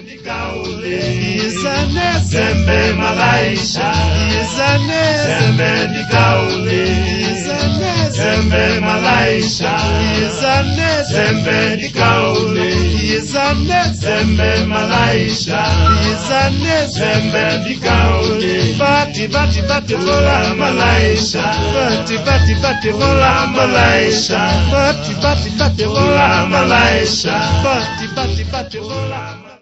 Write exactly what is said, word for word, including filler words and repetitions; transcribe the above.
dikaule izane zembe malaisha izane zembe dikaule izane zembe malaisha izane zembe dikaule izane zembe malaisha izane zembe dikaule bati bati bati vola malaisha bati bati bati vola malaisha bati bati bati vola malaisha bati bati bati vola